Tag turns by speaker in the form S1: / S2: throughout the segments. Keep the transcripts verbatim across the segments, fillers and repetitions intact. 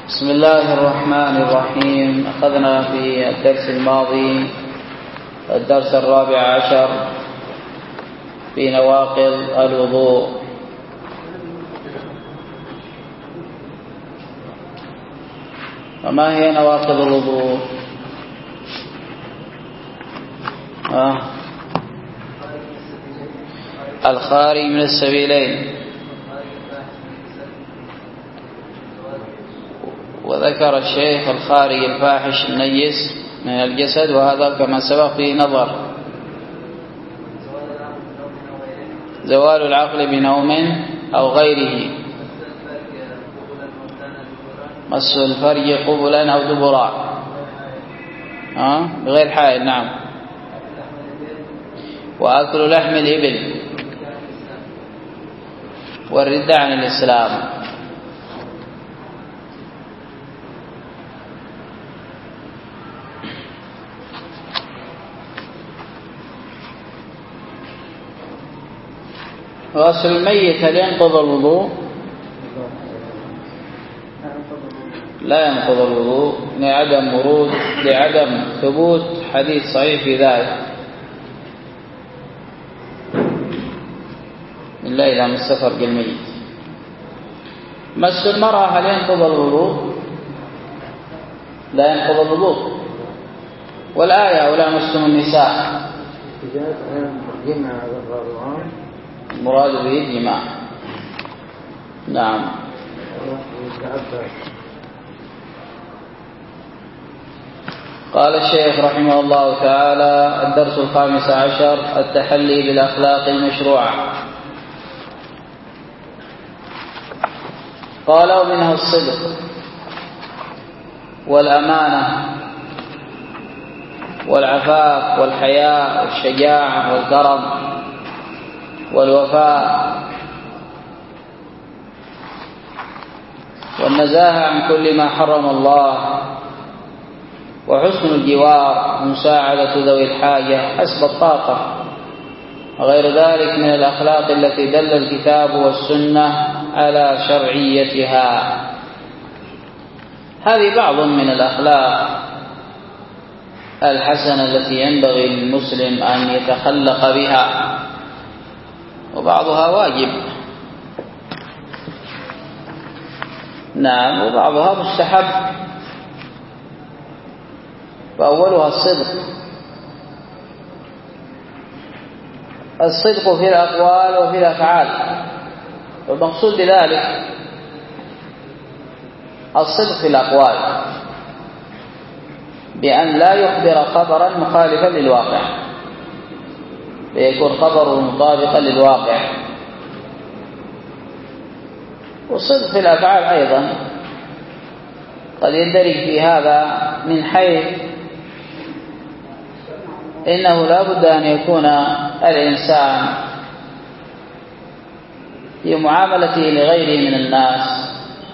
S1: بسم الله الرحمن الرحيم. أخذنا في الدرس الماضي الدرس الرابع عشر في نواقض الوضوء. وما هي نواقض الوضوء؟ آه. الخارج من السبيلين، وذكر الشيخ الخارج الفاحش النجس من الجسد، وهذا كما سبق فيه نظر. زوال العقل بنوم أو غيره، مس الفرج قبلا أو دبرا أه؟ بغير حائل، نعم. وأكل لحم الإبل، والردة عن الإسلام. غسل الميت هل ينقض الوضوء؟ لا ينقض الوضوء لعدم ورود لعدم ثبوت حديث صحيح في ذلك. إلا إذا مس فرج الميت. مس المرأة هل ينقض الوضوء؟ لا ينقض الوضوء. والآية ولا مسم النساء المراد به الجماع، نعم. قال الشيخ رحمه الله تعالى: الدرس الخامس عشر التحلي بالأخلاق المشروعة. قال: ومنها الصدق والأمانة والعفاف والحياء والشجاعة والكرم والوفاء والنزاهة عن كل ما حرم الله، وحسن الجوار ومساعدة ذوي الحاجة حسب الطاقة، وغير ذلك من الأخلاق التي دل الكتاب والسنة على شرعيتها. هذه بعض من الأخلاق الحسنة التي ينبغي للمسلم أن يتخلق بها، وبعضها واجب، نعم، وبعضها مستحب. فأولها الصدق. الصدق في الأقوال وفي الأفعال، والمقصود بذلك الصدق في الأقوال بأن لا يخبر خبرا مخالفا للواقع، ليكون خبره مطابقا للواقع. والصدق في الأفعال أيضا قد يندرج في هذا من حيث إنه لا بد أن يكون الإنسان في معاملته لغيره من الناس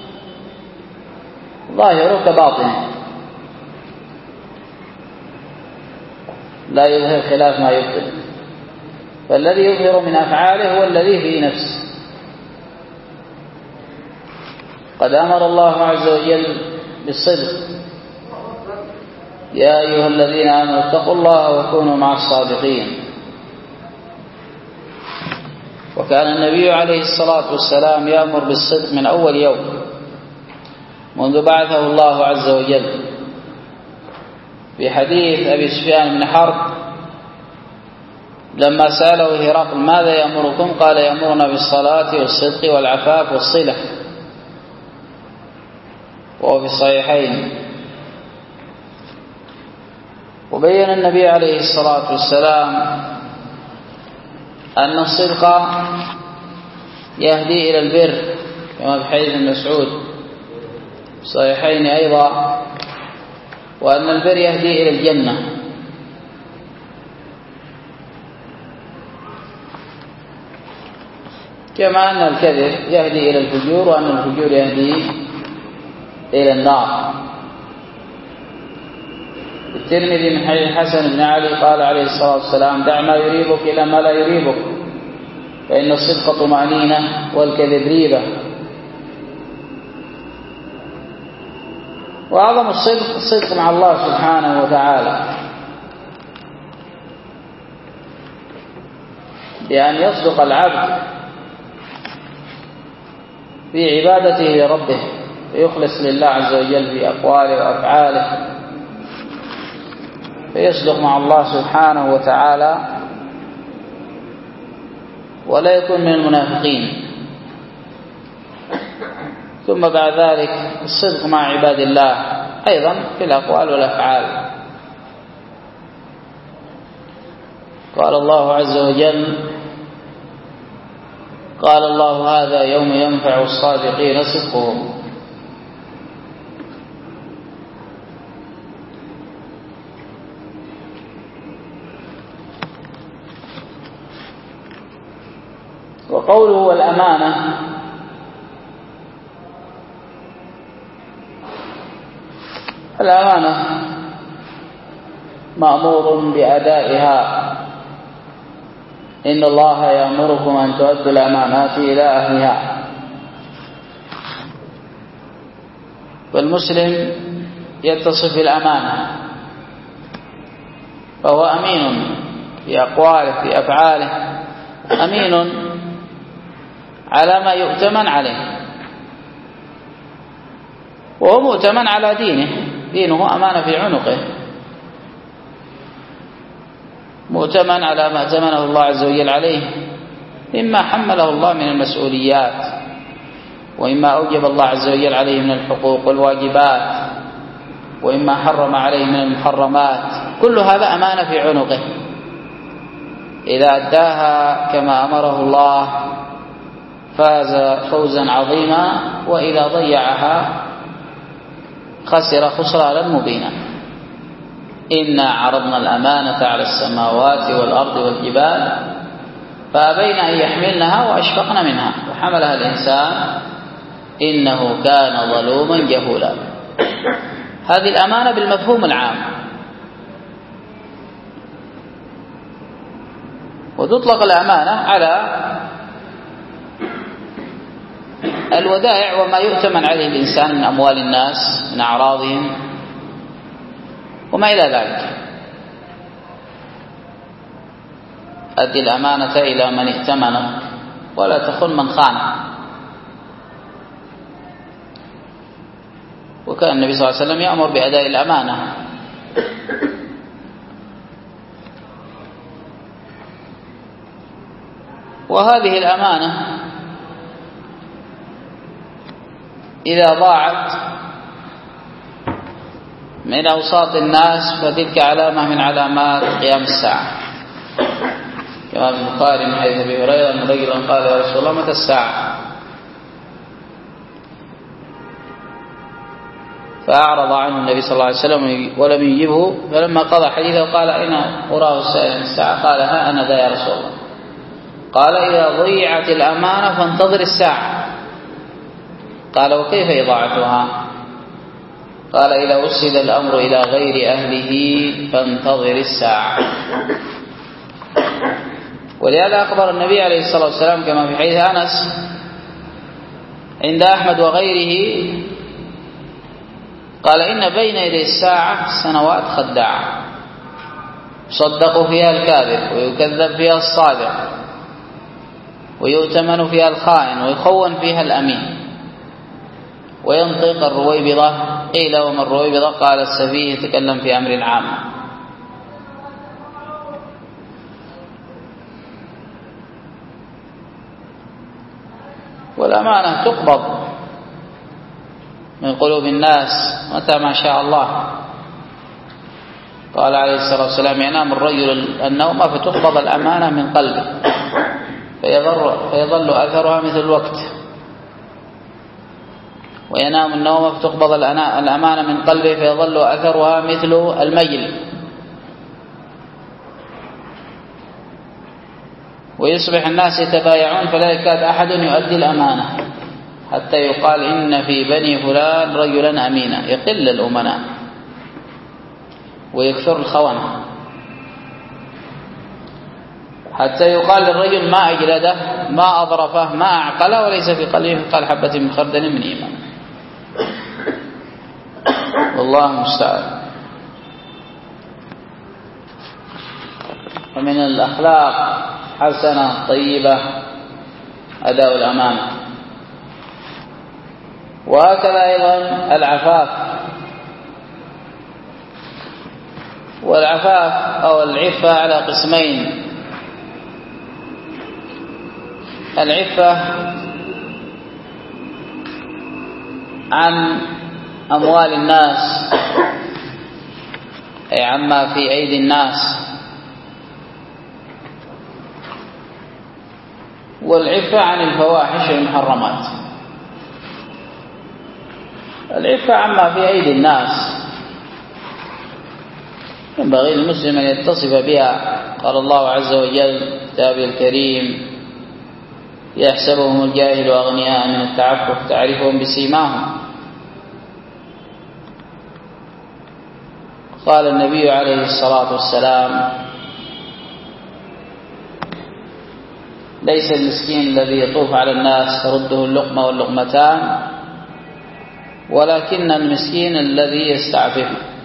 S1: ظاهره كباطنه، لا يظهر خلاف ما يبطن. فالذي يظهر من أفعاله هو الذي في نفسه. قد أمر الله عز وجل بالصدق: يا أيها الذين آمنوا اتقوا الله وكونوا مع الصادقين. وكان النبي عليه الصلاة والسلام يأمر بالصدق من أول يوم منذ بعثه الله عز وجل. في حديث أبي سفيان بن حرب لما سأله هرقل: ماذا يأمركم؟ قال: يأمرنا بالصلاة والصدق والعفاف والصلة. وهو في الصحيحين. وبين النبي عليه الصلاة والسلام أن الصدق يهدي إلى البر، كما في حديث ابن مسعود في الصحيحين أيضا، وأن البر يهدي إلى الجنة. كما أن الكذب يهدي إلى الفجور، وأن الفجور يهدي إلى النار. الترمذي من حديث الحسن بن علي قال عليه الصلاة والسلام: دع ما يريبك إلى ما لا يريبك، فإن الصدق طمأنينة والكذب ريبة. وأعظم الصدق الصدق مع الله سبحانه وتعالى، بأن يصدق العبد في عبادته لربه ويخلص لله عز وجل في أقواله وأفعاله، فيصدق مع الله سبحانه وتعالى ولا يكون من المنافقين. ثم بعد ذلك الصدق مع عباد الله أيضا في الأقوال والأفعال. قال الله عز وجل: قال الله: هذا يوم ينفع الصادقين صدقهم. وقوله والأمانة، الأمانة مأمور بأدائها، إن الله يأمركم أن تؤدوا الأمانات إلى أهلها. والمسلم يتصف بالأمانة، فهو أمين في أقواله في أفعاله، أمين على ما يؤتمن عليه، وهو مؤتمن على دينه، دينه أمانة في عنقه، مؤتمن على ما ائتمنه الله عز وجل عليه مما حمله الله من المسؤوليات، وإما أوجب الله عز وجل عليه من الحقوق والواجبات، وإما حرم عليه من المحرمات. كل هذا أمانة في عنقه، إذا أداها كما أمره الله فاز فوزا عظيما، وإذا ضيعها خسر خسرانا مبينا. إنا عرضنا الأمانة على السماوات والأرض والجبال فأبين أن يحملنها وأشفقن منها وحملها الإنسان إنه كان ظلوما جهولا. هذه الأمانة بالمفهوم العام، وتطلق الأمانة على الودائع وما يؤتمن عليه الإنسان من أموال الناس، من أعراضهم وما إلى ذلك. أدي الأمانة إلى من ائتمنك ولا تخن من خانك. وكان النبي صلى الله عليه وسلم يأمر بأداء الأمانة. وهذه الأمانة إذا ضاعت من أوساط الناس فتلك علامة من علامات قيام الساعة، كما في البخاري من حديث أبي هريرة أن رجلا قال: يا رسول الله متى الساعة؟ فأعرض عنه النبي صلى الله عليه وسلم ولم يجبه، فلما قضى حديثه قال: أين أراه الساعة؟ قال: ها أنا ذا يا رسول الله. قال: إذا ضيعت الأمانة فانتظر الساعة. قال: وكيف إضاعتها؟ قال: إذا أسد الأمر إلى غير أهله فانتظر الساعة. ولهذا أخبر النبي عليه الصلاة والسلام كما في حديث أنس عند أحمد وغيره، قال: إن بين يدي الساعة سنوات خداعة يصدق فيها الكاذب ويكذب فيها الصادق ويؤتمن فيها الخائن ويخون فيها الأمين، وينطق الرويبضة. قيل: وما الرويبضة؟ قال: السفيه يتكلم في أمر عام. والأمانة تقبض من قلوب الناس متى ما شاء الله. قال عليه الصلاة والسلام: ينام الرجل النوم فتقبض الأمانة من قلبه فيظل, فيظل أثرها مثل الوقت، وينام النوم فتقبض الأمانة من قلبه فيظل أثرها مثل المجل، ويصبح الناس يتبايعون فلا يكاد أحد يؤدي الأمانة حتى يقال: إن في بني فلان رجلا أمينا. يقل الأمناء ويكثر الخونة حتى يقال للرجل: ما أجلده، ما أظرفه، ما أعقله، وليس في قلبه مثقال حبة من خردل من إيمان. والله المستعان. ومن الأخلاق حسنة طيبة أداء الأمانة، وهكذا أيضا العفاف. والعفاف أو العفة على قسمين: العفة عن أموال الناس، أي عما في أيدي الناس، والعفة عن الفواحش والمحرمات. العفة عما في أيدي الناس ينبغي للمسلم أن يتصف بها. قال الله عز وجل في كتابه الكريم: يحسبهم الجاهل أغنياء من التعفف تعرفهم بسيماهم. قال النبي عليه الصلاة والسلام: ليس المسكين الذي يطوف على الناس ترده اللقمة واللقمتان، ولكن المسكين الذي يستعفف،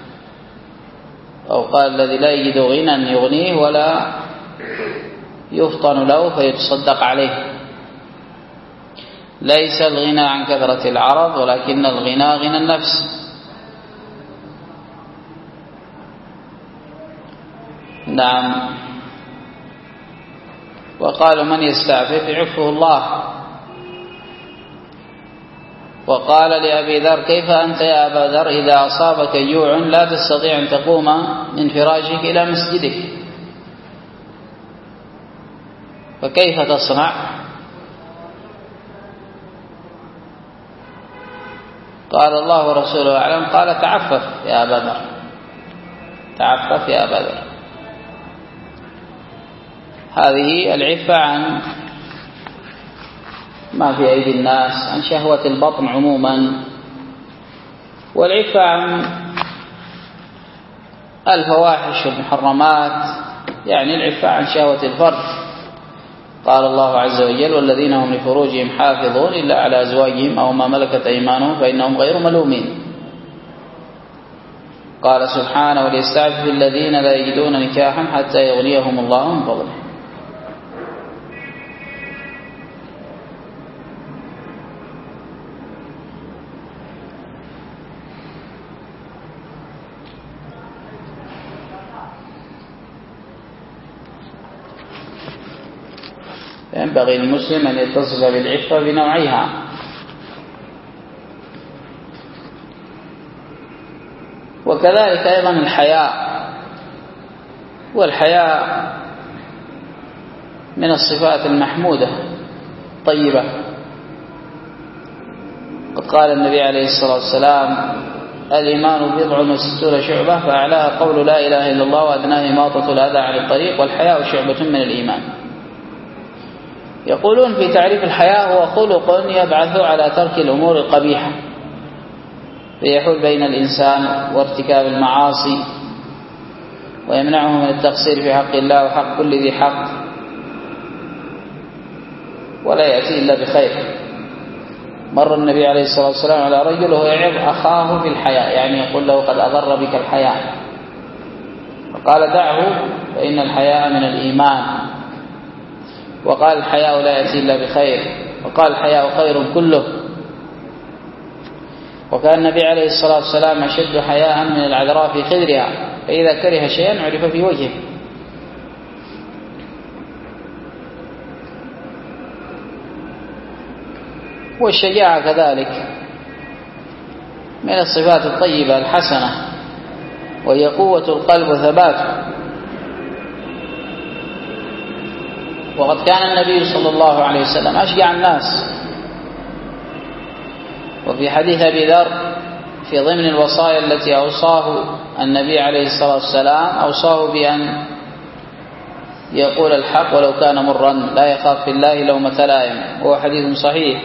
S1: أو قال الذي لا يجد غنى يغنيه ولا يفطن له فيتصدق عليه. ليس الغنى عن كثرة العرض، ولكن الغنى غنى النفس. نعم. وقالوا: من يستعفف يعفه الله. وقال لأبي ذر: كيف أنت يا أبا ذر إذا أصابك جوع لا تستطيع أن تقوم من فراشك إلى مسجدك، فكيف تصنع؟ قال: الله ورسوله أعلم. قال: تعفف يا أبا ذر، تعفف يا أبا ذر. هذه العفة عن ما في أيدي الناس، عن شهوة البطن عموما. والعفة عن الفواحش والمحرمات يعني العفة عن شهوة الفرج. قال الله عز وجل: والذين هم لفروجهم حافظون إلا على أزواجهم أو ما ملكت أيمانهم فإنهم غير ملومين. قال سبحانه: وليستعفف الذين لا يجدون نكاحا حتى يغنيهم الله من فضله. ينبغي للمسلم أن يتصف بالعفة بنوعها. وكذلك أيضا الحياء. والحياء من الصفات المحمودة طيبة. وقال النبي عليه الصلاة والسلام: الإيمان بضع وستون شعبة فأعلاها قول لا إله إلا الله وأدناها إماطة الأذى عن الطريق والحياء شعبة من الإيمان. يقولون في تعريف الحياء: هو خلق يبعث على ترك الأمور القبيحة، فيحول بين الإنسان وارتكاب المعاصي، ويمنعه من التقصير في حق الله وحق كل ذي حق، ولا يأتي إلا بخير. مر النبي عليه الصلاة والسلام على رجل وهو يعظ أخاه بالحياء، يعني يقول له: قد أضر بك الحياء. فقال: دعه فإن الحياء من الإيمان. وقال: الحياء لا يأتي إلا بخير. وقال: الحياء خير كله. وكان النبي عليه الصلاة والسلام أشد حياء من العذراء في خدرها، فإذا كره شيئا عرف في وجهه. والشجاعة كذلك من الصفات الطيبة الحسنة، وهي قوة القلب وثباته. وقد كان النبي صلى الله عليه وسلم أشجع الناس. وفي حديث أبي ذر في ضمن الوصايا التي أوصاه النبي عليه الصلاة والسلام أوصاه بأن يقول الحق ولو كان مرا، لا يخاف في الله لومة لائم، وهو حديث صحيح.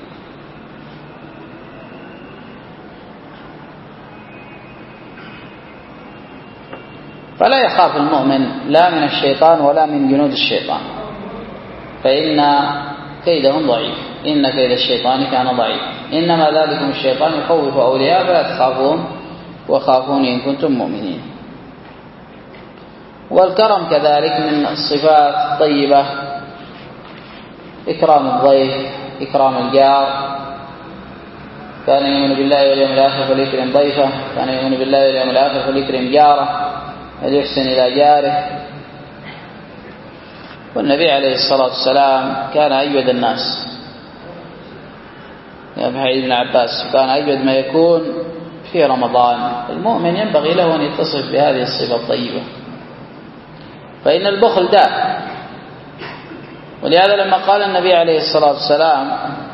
S1: فلا يخاف المؤمن لا من الشيطان ولا من جنود الشيطان، فإن كيدهم ضعيف. إن كيد الشيطان كان ضعيف. إنما ذلكم الشيطان يخوف أولياء فلا تخافون وخافوني إن كنتم مؤمنين. والكرم كذلك من الصفات الطيبة، إكرام الضيف، إكرام الجار. كان يؤمن بالله واليوم الآخر فليكرم ضيفه، كان يؤمن بالله واليوم الآخر فليكرم جاره، فليحسن إلى جاره. والنبي عليه الصلاة والسلام كان أجود الناس، يا ابن ابن عباس كان أجود ما يكون في رمضان. المؤمن ينبغي له أن يتصف بهذه الصفة الطيبة، فإن البخل داء. ولهذا لما قال النبي عليه الصلاة والسلام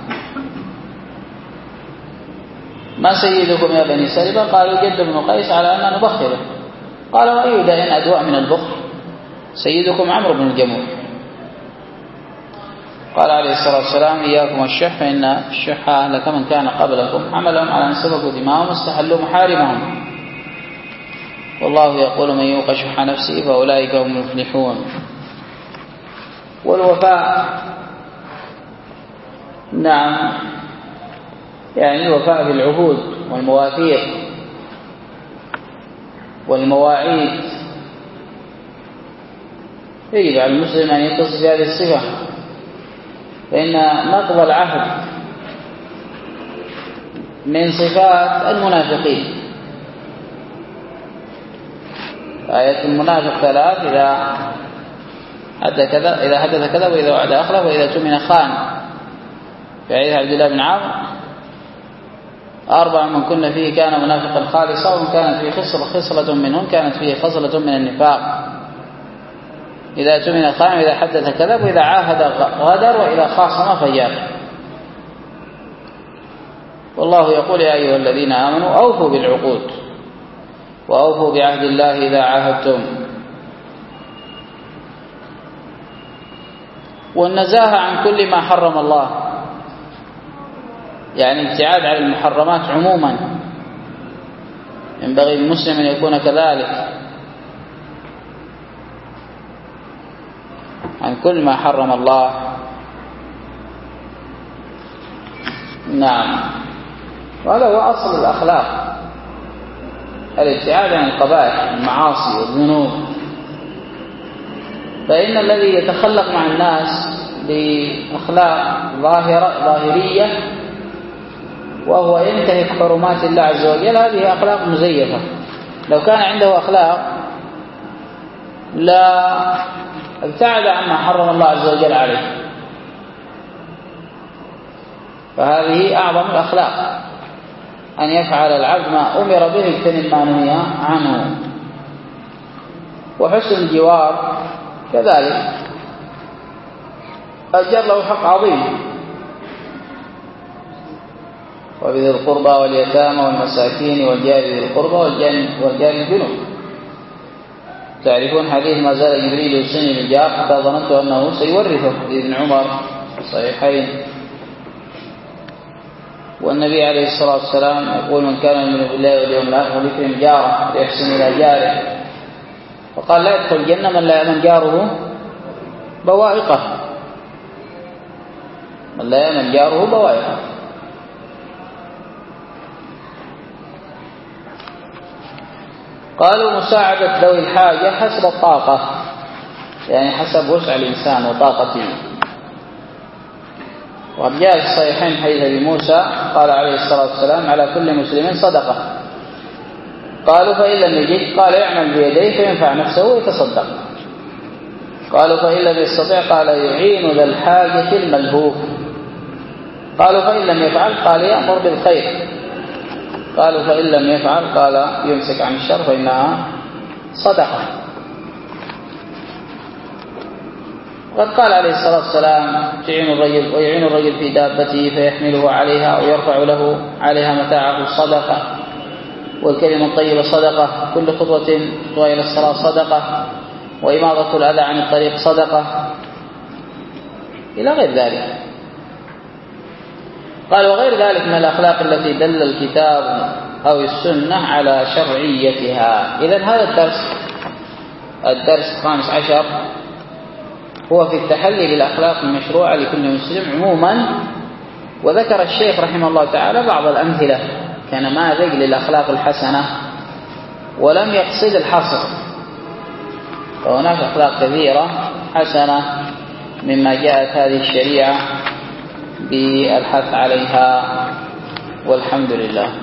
S1: ما سيدكم يا بني سلمة؟ قالوا جد بن قيس على أن نبخله. قال وأي داء أدواء من البخل؟ سيدكم عمرو بن الجموح. قال عليه الصلاة والسلام إياكم والشح فإن الشح أهلك من كان قبلكم، حملهم على أن سفكوا دماءهم واستحلوا محارمهم، والله يقول من يوق شح نفسه فأولئك هم المفلحون. والوفاء نعم يعني الوفاء بالعهود والمواثيق والمواعيد، يجب على المسلم أن يتصف بهذه الصفة، فإن نقض العهد من صفات المنافقين. آية المنافق ثلاث: إذا حدث كذا إذا حدث كذا وإذا وعد أخلف وإذا اؤتمن خان. في حديث عبد الله بن عمرو: أربع من كن فيه كان منافقا خالصا، ومن كانت فيه خصلة خصلة منهم كانت فيه خصلة من النفاق: إذا اؤتمن خان، وإذا حدث كذب، وإذا عاهد غدر، وإذا خاصم فجر. والله يقول يا أيها الذين آمنوا أوفوا بالعقود وأوفوا بعهد الله إذا عاهدتم. والنزاهة عن كل ما حرم الله، يعني الابتعاد عن المحرمات عموما، ينبغي للمسلم أن يكون كذلك عن كل ما حرم الله. نعم، وهذا هو أصل الأخلاق، الابتعاد عن القبائح المعاصي والذنوب. فإن الذي يتخلق مع الناس بأخلاق ظاهرة ظاهرية وهو ينتهك حرمات الله عز وجل، هذه أخلاق مزيفة. لو كان عنده أخلاق لا ابتعد عما حرم الله عز وجل عليه، فهذه أعظم الأخلاق، أن يفعل العبد ما أمر به يجتنب ما نهي عنه. وحسن الجوار كذلك، الجار له حق عظيم: وبذي القربى واليتامى والمساكين والجار ذي القربى والجار الجنوب. تعرفون حديث ما زال جبريل يوصيني بالجار حتى ظننت أنه سيورثه، حديث ابن عمر صحيحين. والنبي عليه الصلاة والسلام يقول من كان يؤمن بالله واليوم الآخر فليكرم جاره ويحسن إلى جاره. فقال لا يدخل الجنة من لا يأمن جاره بوائقه، من لا يأمن جاره بوائقه. قالوا مساعدة ذوي الحاجة حسب الطاقة، يعني حسب وسع الإنسان وطاقته. وقد جاء في الصحيحين حديث أبي موسى قال عليه الصلاة والسلام على كل مسلم صدقة. قالوا فإن لم يجد؟ قال يعمل بيديه فينفع نفسه ويتصدق. قالوا فإن لم يستطع؟ قال يعين ذا الحاجة الملهوف. قالوا فإن لم يفعل؟ قال يأمر بالخير. قالوا فإن لم يفعل؟ قال يمسك عن الشر فإنها صدقة. وقد قال عليه الصلاة والسلام تعين الرجل ويعين الرجل في دابته فيحمله عليها أو يرفع له عليها متاعه صدقة، والكلمة الطيبة صدقة، كل خطوة خطوة إلى الصلاة صدقة، وإماطة الأذى عن الطريق صدقة، إلى غير ذلك. قال وغير ذلك من الأخلاق التي دل الكتاب أو السنة على شرعيتها. إذن هذا الدرس الدرس الخامس عشر هو في التحلي بالأخلاق المشروعة لكل مسلم عموما. وذكر الشيخ رحمه الله تعالى بعض الأمثلة كنماذج للأخلاق الحسنة ولم يقصد الحصر. فهناك أخلاق كثيرة حسنة مما جاءت هذه الشريعة بالحث عليها، والحمد لله.